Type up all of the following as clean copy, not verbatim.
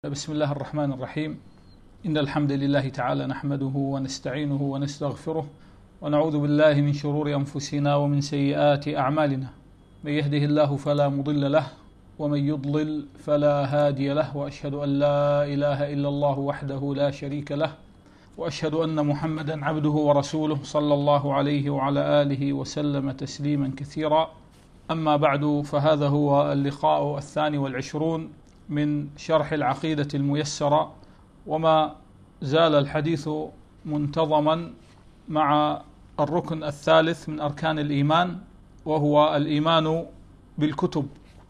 بسم الله الرحمن الرحيم. إن الحمد لله تعالى نحمده ونستعينه ونستغفره ونعوذ بالله من شرور أنفسنا ومن سيئات أعمالنا. من يهده الله فلا مضل له ومن يضلل فلا هادي له، وأشهد أن لا إله إلا الله وحده لا شريك له، وأشهد أن محمدا عبده ورسوله صلى الله عليه وعلى آله وسلم تسليما كثيرا. أما بعد، فهذا هو اللقاء 22 من شرح العقيدة الميسرة، وما زال الحديث منتظما مع الركن الثالث من أركان الإيمان، وهو الإيمان بالكتب.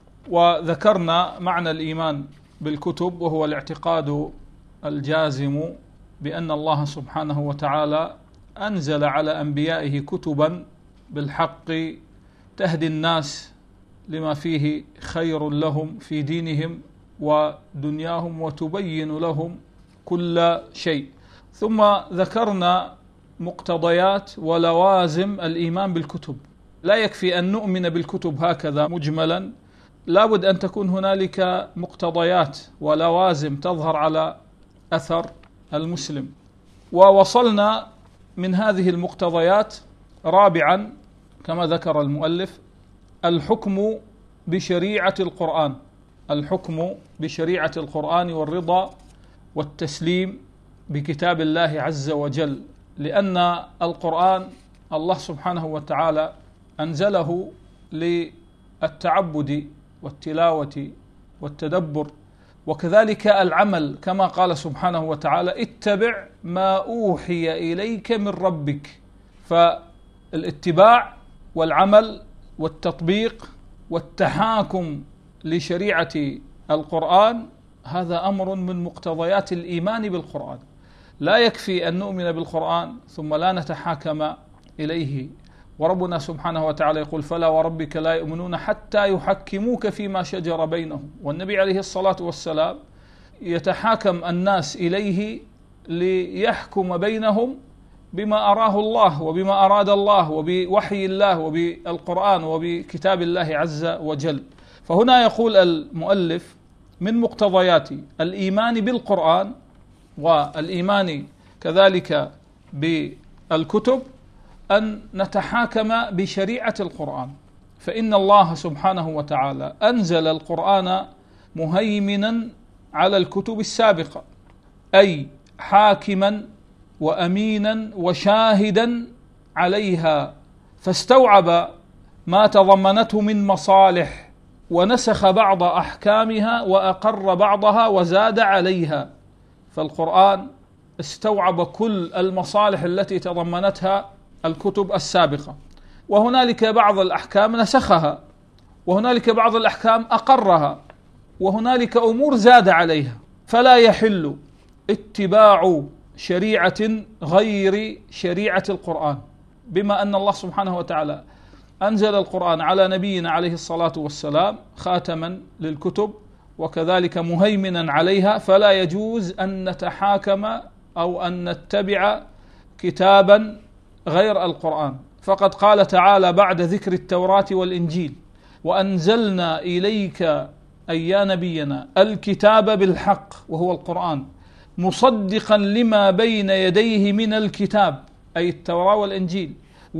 وذكرنا معنى الإيمان بالكتب، وهو الاعتقاد الجازم بأن الله سبحانه وتعالى أنزل على أنبيائه كتبا بالحق تهدي الناس لما فيه خير لهم في دينهم ودنياهم وتبين لهم كل شيء. ثم ذكرنا مقتضيات ولوازم الإيمان بالكتب. لا يكفي أن نؤمن بالكتب هكذا مجملا، لابد أن تكون هنالك مقتضيات ولوازم تظهر على أثر المسلم. ووصلنا من هذه المقتضيات رابعا كما ذكر المؤلف الحكم بشريعة القرآن، الحكم بشريعة القرآن والرضا والتسليم بكتاب الله عز وجل، لأن القرآن الله سبحانه وتعالى أنزله للتعبد والتلاوة والتدبر، وكذلك العمل، كما قال سبحانه وتعالى اتبع ما أوحي إليك من ربك. فالاتباع والعمل والتطبيق والتحاكم لشريعة القرآن هذا أمر من مقتضيات الإيمان بالقرآن. لا يكفي أن نؤمن بالقرآن ثم لا نتحاكم إليه. وربنا سبحانه وتعالى يقول فلا وربك لا يؤمنون حتى يحكموك فيما شجر بينهم، والنبي عليه الصلاة والسلام يتحاكم الناس إليه ليحكم بينهم بما أراه الله وبما أراد الله وبوحي الله وبالقرآن وبكتاب الله عز وجل. فهنا يقول المؤلف من مقتضيات الإيمان بالقرآن والإيمان كذلك بالكتب أن نتحاكم بشريعة القرآن، فإن الله سبحانه وتعالى أنزل القرآن مهيمنا على الكتب السابقة، أي حاكما وأمينا وشاهدا عليها، فاستوعب ما تضمنته من مصالح ونسخ بعض أحكامها وأقر بعضها وزاد عليها. فالقرآن استوعب كل المصالح التي تضمنتها الكتب السابقة، وهنالك بعض الأحكام نسخها، وهنالك بعض الأحكام أقرها، وهنالك أمور زاد عليها. فلا يحل اتباع شريعة غير شريعة القرآن، بما أن الله سبحانه وتعالى أنزل القرآن على نبينا عليه الصلاة والسلام خاتما للكتب وكذلك مهيمنا عليها، فلا يجوز أن نتحاكم أو أن نتبع كتابا غير القرآن. فقد قال تعالى بعد ذكر التوراة والإنجيل وأنزلنا إليك أي يا نبينا الكتاب بالحق، وهو القرآن، مصدقا لما بين يديه من الكتاب أي التوراة والإنجيل،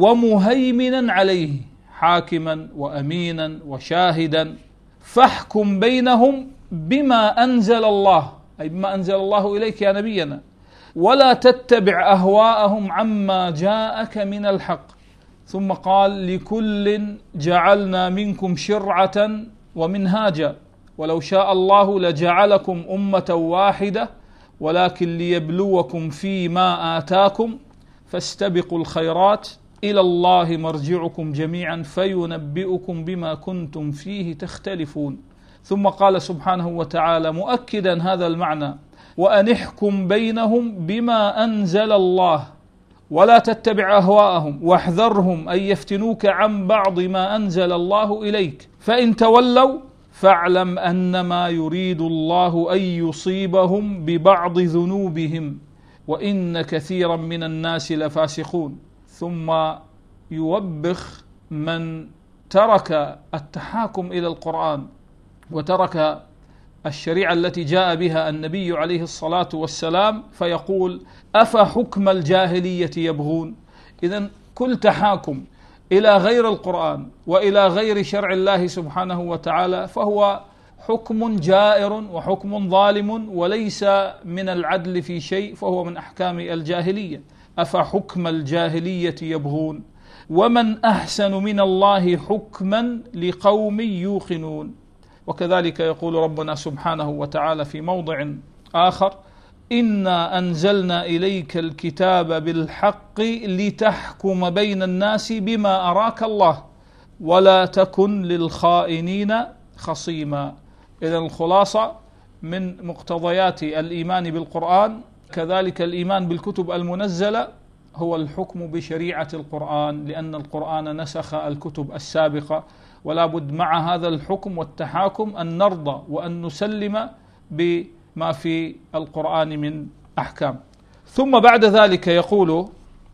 ومهيمنا عليه حاكما وأمينا وشاهدا، فاحكم بينهم بما أنزل الله أي بما أنزل الله إليك يا نبينا، ولا تتبع أهواءهم عما جاءك من الحق. ثم قال لكل جعلنا منكم شرعة ومنهاجا ولو شاء الله لجعلكم أمة واحدة ولكن ليبلوكم فيما آتاكم فاستبقوا الخيرات إلى الله مرجعكم جميعا فينبئكم بما كنتم فيه تختلفون. ثم قال سبحانه وتعالى مؤكدا هذا المعنى وأن احكم بينهم بما أنزل الله ولا تتبع أهواءهم واحذرهم أن يفتنوك عن بعض ما أنزل الله إليك فإن تولوا فاعلم أنما يريد الله أن يصيبهم ببعض ذنوبهم وإن كثيرا من الناس لفاسقون. ثم يوبخ من ترك التحاكم إلى القرآن وترك الشريعة التي جاء بها النبي عليه الصلاة والسلام فيقول: أفحكم الجاهلية يبغون. إذن كل تحاكم إلى غير القرآن وإلى غير شرع الله سبحانه وتعالى فهو حكم جائر وحكم ظالم وليس من العدل في شيء، فهو من أحكام الجاهلية. أفحكم الجاهلية يبغون ومن أحسن من الله حكما لقوم يوقنون. وكذلك يقول ربنا سبحانه وتعالى في موضع آخر: إنا أنزلنا إليك الكتاب بالحق لتحكم بين الناس بما أراك الله ولا تكن للخائنين خصيما. إذن الخلاصة من مقتضيات الإيمان بالقرآن كذلك الإيمان بالكتب المنزلة هو الحكم بشريعة القرآن، لأن القرآن نسخ الكتب السابقة، ولا بد مع هذا الحكم والتحاكم أن نرضى وأن نسلم بما في القرآن من أحكام. ثم بعد ذلك يقول: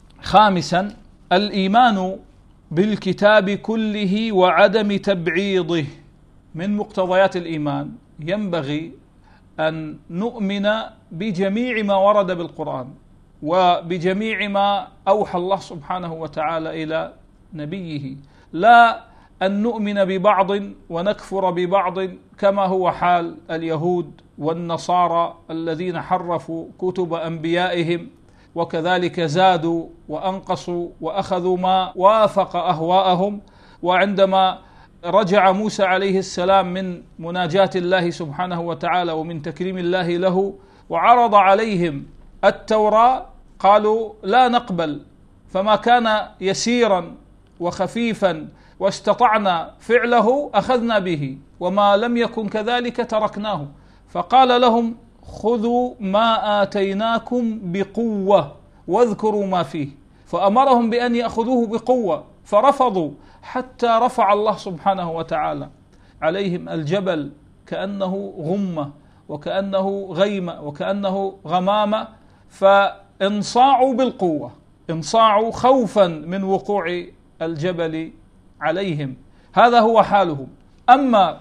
خامسا الإيمان بالكتاب كله وعدم تبعيضه. من مقتضيات الإيمان ينبغي أن نؤمن بجميع ما ورد بالقرآن وبجميع ما أوحى الله سبحانه وتعالى إلى نبيه، لا أن نؤمن ببعض ونكفر ببعض كما هو حال اليهود والنصارى الذين حرفوا كتب أنبيائهم وكذلك زادوا وأنقصوا وأخذوا ما وافق أهواءهم. وعندما رجع موسى عليه السلام من مناجاة الله سبحانه وتعالى ومن تكريم الله له وعرض عليهم التوراة قالوا لا نقبل، فما كان يسيرا وخفيفا واستطعنا فعله أخذنا به، وما لم يكن كذلك تركناه. فقال لهم: خذوا ما آتيناكم بقوة واذكروا ما فيه. فأمرهم بأن يأخذوه بقوة فرفضوا، حتى رفع الله سبحانه وتعالى عليهم الجبل كأنه غمة وكأنه غيمة وكأنه غمامة، فانصاعوا بالقوة، انصاعوا خوفا من وقوع الجبل عليهم. هذا هو حالهم. أما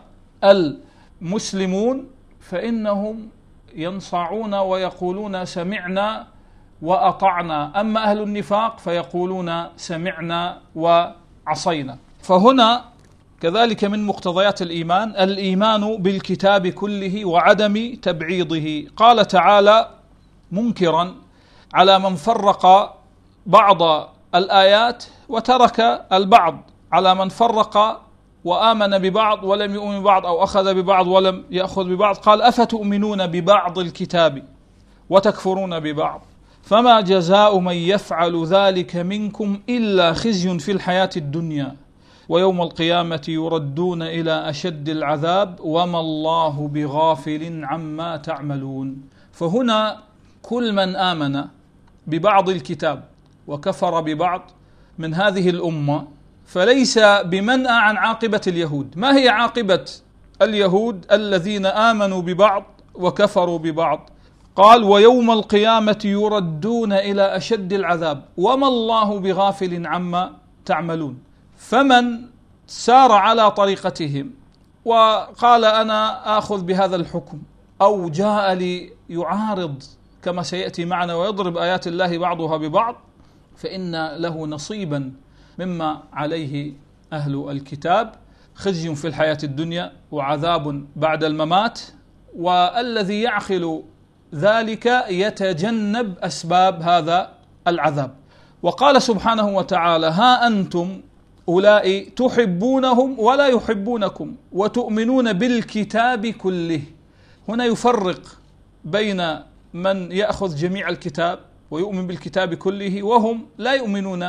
المسلمون فإنهم ينصاعون ويقولون سمعنا وأطعنا، أما أهل النفاق فيقولون سمعنا وعصينا. فهنا كذلك من مقتضيات الإيمان بالكتاب كله وعدم تبعيضه. قال تعالى منكرا على من فرق بعض الآيات وترك البعض، على من فرق وآمن ببعض ولم يؤمن ببعض أو أخذ ببعض ولم يأخذ ببعض. قال: أفتؤمنون ببعض الكتاب وتكفرون ببعض فما جزاء من يفعل ذلك منكم إلا خزي في الحياة الدنيا ويوم القيامة يردون إلى أشد العذاب وما الله بغافل عما تعملون. فهنا كل من آمن ببعض الكتاب وكفر ببعض من هذه الأمة فليس بمنأى عن عاقبة اليهود. ما هي عاقبة اليهود الذين آمنوا ببعض وكفروا ببعض؟ قال: ويوم القيامة يردون إلى أشد العذاب وما الله بغافل عما تعملون. فمن سار على طريقتهم وقال أنا آخذ بهذا الحكم أو جاء ليعارض كما سيأتي معنا ويضرب آيات الله بعضها ببعض فإن له نصيبا مما عليه أهل الكتاب، خزي في الحياة الدنيا وعذاب بعد الممات. والذي يعقل ذلك يتجنب أسباب هذا العذاب. وقال سبحانه وتعالى: ها أنتم أولئك تحبونهم ولا يحبونكم وتؤمنون بالكتاب كله. هنا يفرق بين من يأخذ جميع الكتاب ويؤمن بالكتاب كله وهم لا يؤمنون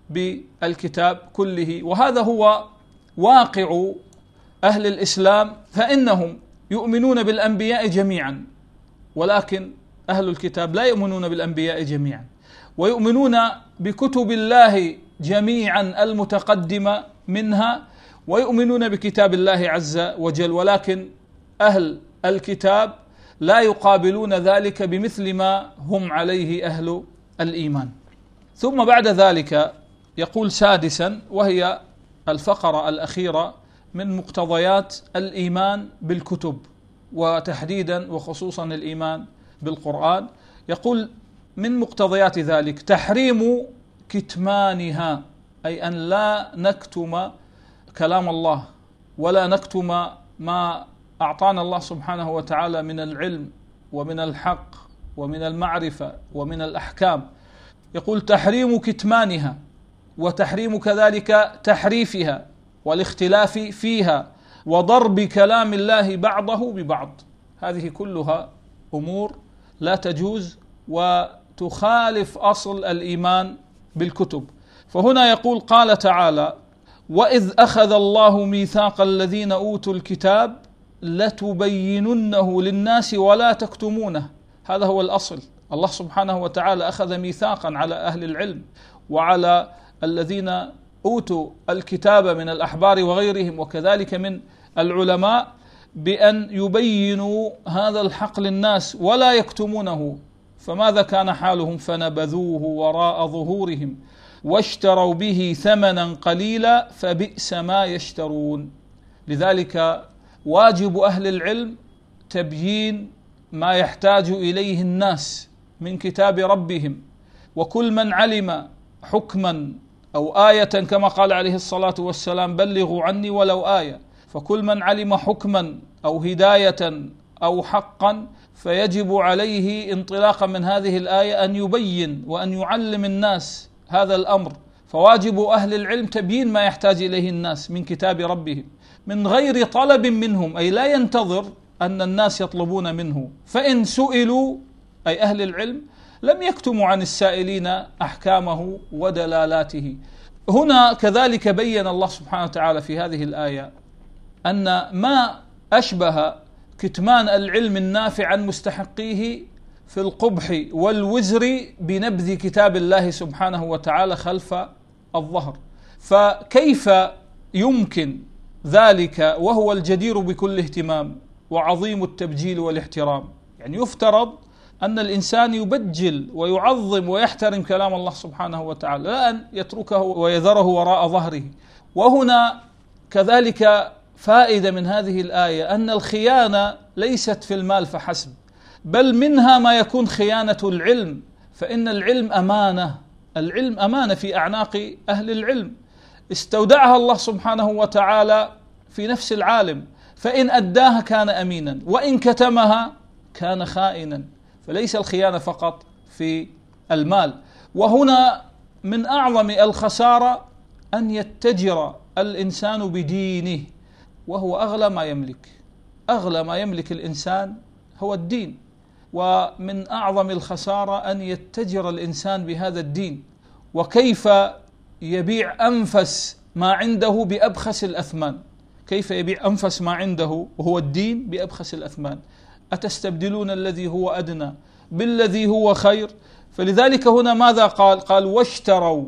بالكتاب كله. وهذا هو واقع أهل الإسلام، فإنهم يؤمنون بالأنبياء جميعا، ولكن أهل الكتاب لا يؤمنون بالأنبياء جميعا، ويؤمنون بكتب الله جميعا المتقدمة منها، ويؤمنون بكتاب الله عز وجل، ولكن أهل الكتاب لا يقابلون ذلك بمثل ما هم عليه أهل الإيمان. ثم بعد ذلك يقول سادسا، وهي الفقرة الأخيرة من مقتضيات الإيمان بالكتب، وتحديدا وخصوصا الإيمان بالقرآن. يقول من مقتضيات ذلك تحريم كتمانها، أي أن لا نكتم كلام الله ولا نكتم ما أعطانا الله سبحانه وتعالى من العلم ومن الحق ومن المعرفة ومن الأحكام. يقول تحريم كتمانها، وتحريم كذلك تحريفها والاختلاف فيها وضرب كلام الله بعضه ببعض. هذه كلها أمور لا تجوز وتخالف أصل الإيمان بالكتب. فهنا يقول قال تعالى: وإذ أخذ الله ميثاق الذين أوتوا الكتاب لتبيننه للناس ولا تكتمونه. هذا هو الأصل. الله سبحانه وتعالى أخذ ميثاقا على أهل العلم وعلى الذين أوتوا الكتاب من الأحبار وغيرهم وكذلك من العلماء بأن يبينوا هذا الحق للناس ولا يكتمونه. فماذا كان حالهم؟ فنبذوه وراء ظهورهم واشتروا به ثمنا قليلا فبئس ما يشترون. لذلك واجب أهل العلم تبيين ما يحتاج إليه الناس من كتاب ربهم، وكل من علم حكما أو آية كما قال عليه الصلاة والسلام: بلغوا عني ولو آية. فكل من علم حكما أو هداية أو حقا فيجب عليه انطلاقا من هذه الآية أن يبين وأن يعلم الناس هذا الأمر. فواجب أهل العلم تبيين ما يحتاج إليه الناس من كتاب ربهم من غير طلب منهم، أي لا ينتظر أن الناس يطلبون منه. فإن سئلوا أي أهل العلم لم يكتموا عن السائلين أحكامه ودلالاته. هنا كذلك بين الله سبحانه وتعالى في هذه الآية أن ما أشبه كتمان العلم النافع عن مستحقيه في القبح والوزر بنبذ كتاب الله سبحانه وتعالى خلف الظهر. فكيف يمكن ذلك وهو الجدير بكل اهتمام وعظيم التبجيل والاحترام؟ يعني يفترض أن الإنسان يبجل ويعظم ويحترم كلام الله سبحانه وتعالى، لا أن يتركه ويذره وراء ظهره. وهنا كذلك فائدة من هذه الآية أن الخيانة ليست في المال فحسب، بل منها ما يكون خيانة العلم. فإن العلم أمانة، العلم أمانة في أعناق أهل العلم استودعها الله سبحانه وتعالى في نفس العالم، فإن أداها كان أمينا وإن كتمها كان خائنا. فليس الخيانة فقط في المال. وهنا من أعظم الخسارة أن يتجر الإنسان بدينه، وهو أغلى ما يملك. أغلى ما يملك الإنسان هو الدين، ومن أعظم الخسارة أن يتجر الإنسان بهذا الدين. وكيف يبيع أنفس ما عنده بأبخس الأثمان؟ كيف يبيع أنفس ما عنده وهو الدين بأبخس الأثمان؟ أتستبدلون الذي هو أدنى بالذي هو خير؟ فلذلك هنا ماذا قال واشتروا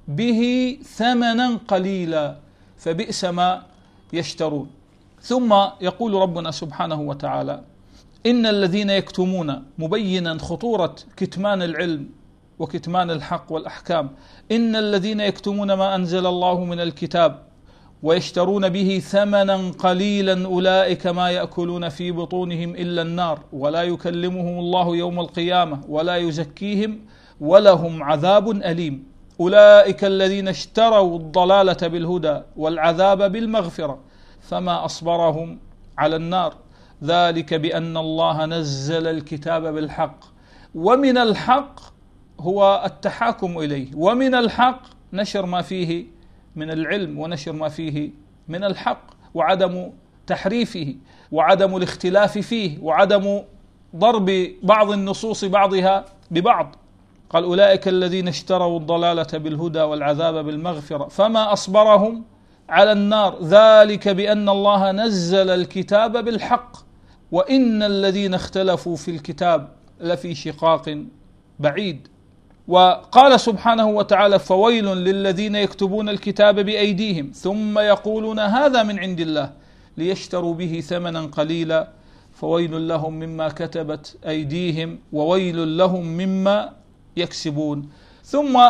به ثمنا قليلا فبئس ما يشترون. ثم يقول ربنا سبحانه وتعالى: إن الذين يكتمون، مبينا خطورة كتمان العلم وكتمان الحق والأحكام، إن الذين يكتمون ما أنزل الله من الكتاب ويشترون به ثمنا قليلا أولئك ما يأكلون في بطونهم إلا النار ولا يكلمهم الله يوم القيامة ولا يزكيهم ولهم عذاب أليم. أولئك الذين اشتروا الضلالة بالهدى والعذاب بالمغفرة فما أصبرهم على النار ذلك بأن الله نزل الكتاب بالحق. ومن الحق هو التحاكم إليه، ومن الحق نشر ما فيه من العلم ونشر ما فيه من الحق وعدم تحريفه وعدم الاختلاف فيه وعدم ضرب بعض النصوص بعضها ببعض. قال: أولئك الذين اشتروا الضلالة بالهدى والعذاب بالمغفرة فما أصبرهم على النار ذلك بأن الله نزل الكتاب بالحق وإن الذين اختلفوا في الكتاب لفي شقاق بعيد. وقال سبحانه وتعالى: فويل للذين يكتبون الكتاب بأيديهم ثم يقولون هذا من عند الله ليشتروا به ثمنا قليلا فويل لهم مما كتبت أيديهم وويل لهم مما يكسبون. ثم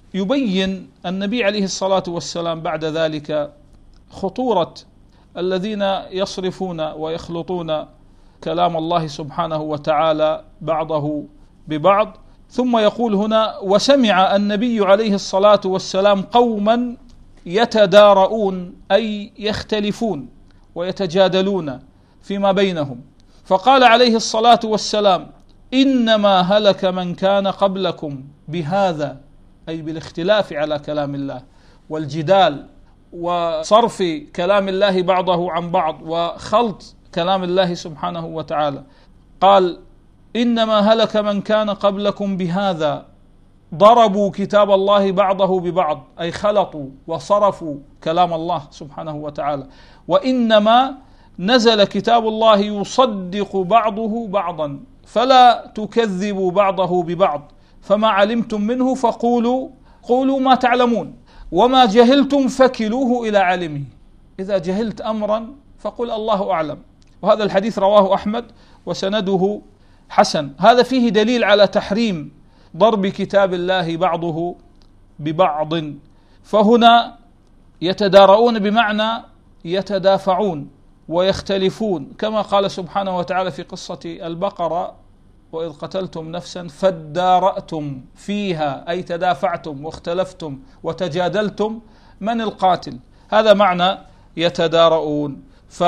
يبين النبي عليه الصلاة والسلام بعد ذلك خطورة الذين يصرفون ويخلطون كلام الله سبحانه وتعالى بعضه ببعض. ثم يقول هنا: وسمع النبي عليه الصلاة والسلام قوما يتدارؤون، أي يختلفون ويتجادلون فيما بينهم، فقال عليه الصلاة والسلام: إنما هلك من كان قبلكم بهذا، أي بالاختلاف على كلام الله والجدال وصرف كلام الله بعضه عن بعض وخلط كلام الله سبحانه وتعالى. قال: إنما هلك من كان قبلكم بهذا، ضربوا كتاب الله بعضه ببعض، أي خلطوا وصرفوا كلام الله سبحانه وتعالى، وإنما نزل كتاب الله يصدق بعضه بعضا، فلا تكذبوا بعضه ببعض، فما علمتم منه قولوا ما تعلمون، وما جهلتم فكلوه إلى علمه. إذا جهلت أمرا فقل الله أعلم. وهذا الحديث رواه أحمد وسنده حسن. هذا فيه دليل على تحريم ضرب كتاب الله بعضه ببعض. فهنا يتدارؤون بمعنى يتدافعون ويختلفون، كما قال سبحانه وتعالى في قصة البقرة: وإذ قتلتم نفسا فادارأتم فيها، أي تدافعتم واختلفتم وتجادلتم من القاتل. هذا معنى يتدارؤون.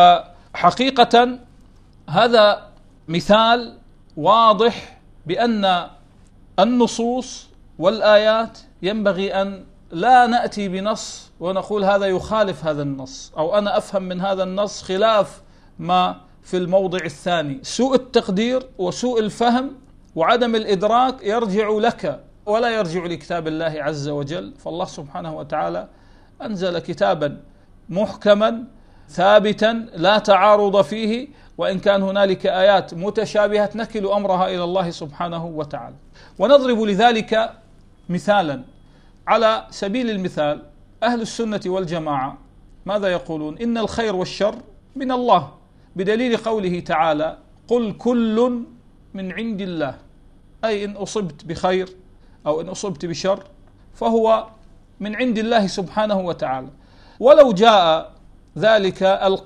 فحقيقة هذا مثال واضح بأن النصوص والآيات ينبغي أن لا نأتي بنص ونقول هذا يخالف هذا النص، أو أنا أفهم من هذا النص خلاف ما في الموضع الثاني. سوء التقدير وسوء الفهم وعدم الإدراك يرجع لك ولا يرجع لكتاب الله عز وجل. فالله سبحانه وتعالى أنزل كتابا محكما ثابتا لا تعارض فيه، وإن كان هنالك آيات متشابهة نكل أمرها إلى الله سبحانه وتعالى. ونضرب لذلك مثالا. على سبيل المثال أهل السنة والجماعة ماذا يقولون؟ إن الخير والشر من الله، بدليل قوله تعالى: قل كل من عند الله، أي إن أصبت بخير أو إن أصبت بشر فهو من عند الله سبحانه وتعالى. ولو جاء ذلك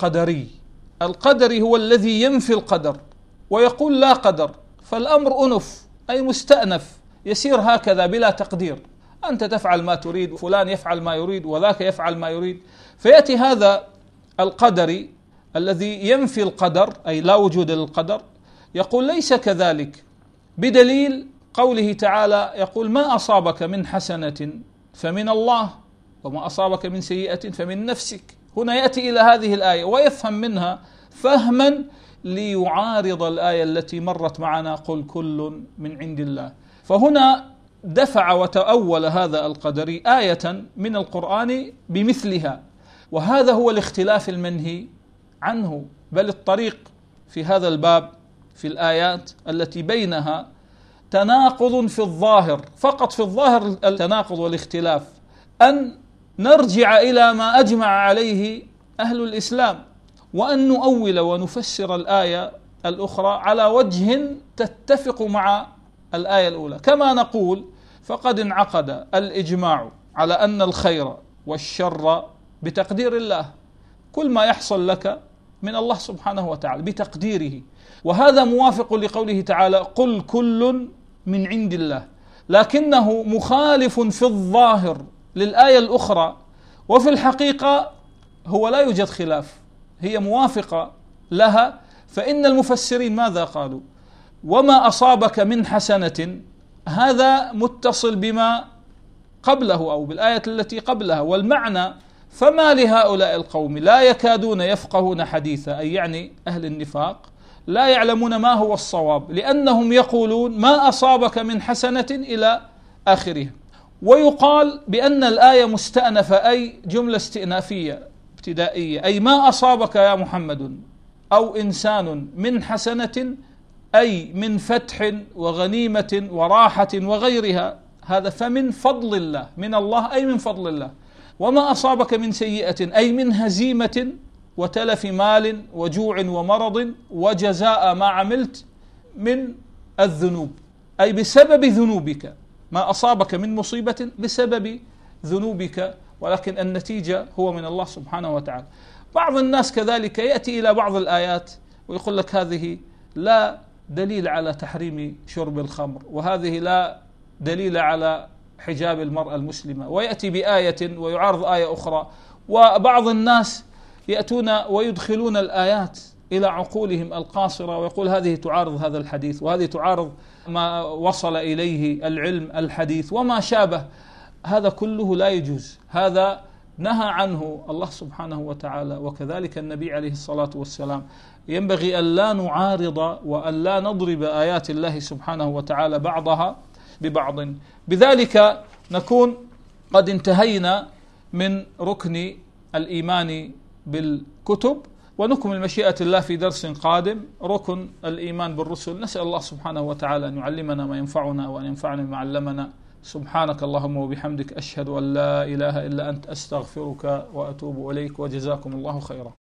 القدري هو الذي ينفي القدر ويقول لا قدر، فالأمر أنف، أي مستأنف، يسير هكذا بلا تقدير، أنت تفعل ما تريد، فلان يفعل ما يريد، وذاك يفعل ما يريد. فيأتي هذا القدري الذي ينفي القدر، أي لا وجود للقدر، يقول ليس كذلك، بدليل قوله تعالى يقول: ما أصابك من حسنة فمن الله، وما أصابك من سيئة فمن نفسك. هنا يأتي إلى هذه الآية ويفهم منها فهما ليعارض الآية التي مرت معنا: قل كل من عند الله. فهنا دفع وتأول هذا القدري آية من القرآن بمثلها، وهذا هو الاختلاف المنهي عنه. بل الطريق في هذا الباب في الآيات التي بينها تناقض في الظاهر، فقط في الظاهر التناقض والاختلاف، أن نرجع إلى ما أجمع عليه أهل الإسلام، وأن نؤول ونفسر الآية الأخرى على وجه تتفق مع الآية الأولى. كما نقول: فقد انعقد الإجماع على أن الخير والشر بتقدير الله، كل ما يحصل لك من الله سبحانه وتعالى بتقديره. وهذا موافق لقوله تعالى: قل كل من عند الله، لكنه مخالف في الظاهر للآية الأخرى، وفي الحقيقة هو لا يوجد خلاف، هي موافقة لها. فإن المفسرين ماذا قالوا؟ وما أصابك من حسنة، هذا متصل بما قبله أو بالآية التي قبلها، والمعنى: فما لهؤلاء القوم لا يكادون يفقهون حديثا، أي يعني أهل النفاق لا يعلمون ما هو الصواب، لأنهم يقولون ما أصابك من حسنة إلى آخرها. ويقال بأن الآية مستأنفة، أي جملة استئنافية ابتدائية، أي ما أصابك يا محمد أو إنسان من حسنة، أي من فتح وغنيمة وراحة وغيرها، هذا فمن فضل الله، من الله أي من فضل الله. وما أصابك من سيئة، أي من هزيمة وتلف مال وجوع ومرض وجزاء ما عملت من الذنوب، أي بسبب ذنوبك، ما أصابك من مصيبة بسبب ذنوبك، ولكن النتيجة هو من الله سبحانه وتعالى. بعض الناس كذلك يأتي إلى بعض الآيات ويقول لك هذه لا دليل على تحريم شرب الخمر، وهذه لا دليل على حجاب المرأة المسلمة، ويأتي بآية ويعارض آية أخرى. وبعض الناس يأتون ويدخلون الآيات إلى عقولهم القاصرة ويقول هذه تعارض هذا الحديث، وهذه تعارض ما وصل إليه العلم الحديث وما شابه. هذا كله لا يجوز، هذا نهى عنه الله سبحانه وتعالى وكذلك النبي عليه الصلاة والسلام. ينبغي أن لا نعارض وأن لا نضرب آيات الله سبحانه وتعالى بعضها ببعض. بذلك نكون قد انتهينا من ركن الإيمان بالكتب، ونكمل مشيئة الله في درس قادم ركن الإيمان بالرسل. نسأل الله سبحانه وتعالى أن يعلمنا ما ينفعنا وأن ينفعنا بما علمنا. سبحانك اللهم وبحمدك، أشهد أن لا إله إلا أنت، أستغفرك وأتوب إليك، وجزاكم الله خيرا.